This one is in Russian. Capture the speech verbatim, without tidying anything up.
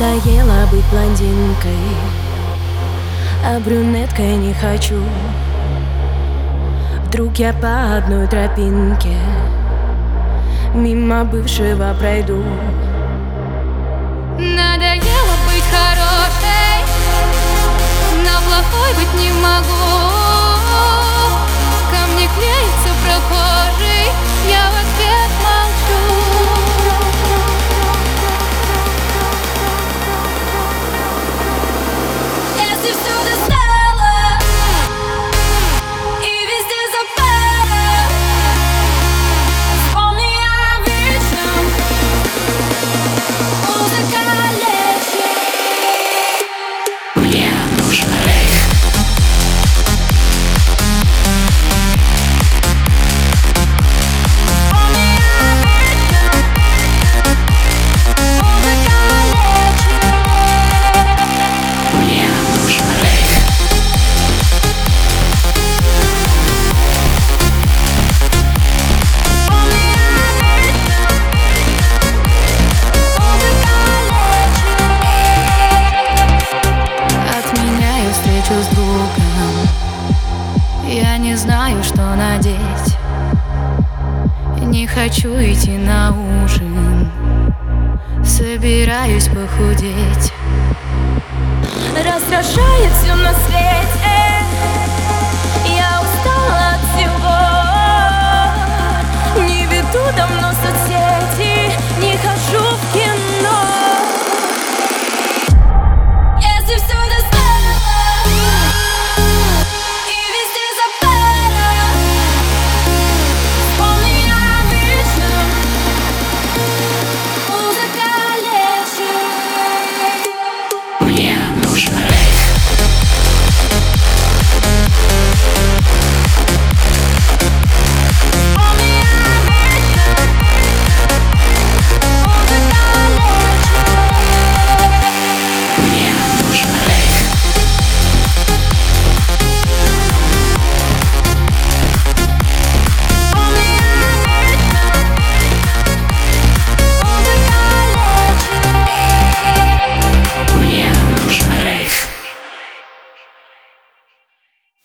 Надоело быть блондинкой, а брюнеткой не хочу. Вдруг я по одной тропинке мимо бывшего пройду. Надоело быть хорошей, но плохой быть не могу. Ко мне клеится прохожий, я в ответ молчу. Если все достало и везде запало, вспомни о вечном. Музыка лечит. Мне нужен рейв. Вспомни о вечном. Музыка лечит. Мне нужен рейв. Вспомни о вечном. Музыка лечит. Отменяю встречу с другом, я не знаю, что надеть. Не хочу идти на ужин, собираюсь похудеть. Раздражает все на свете,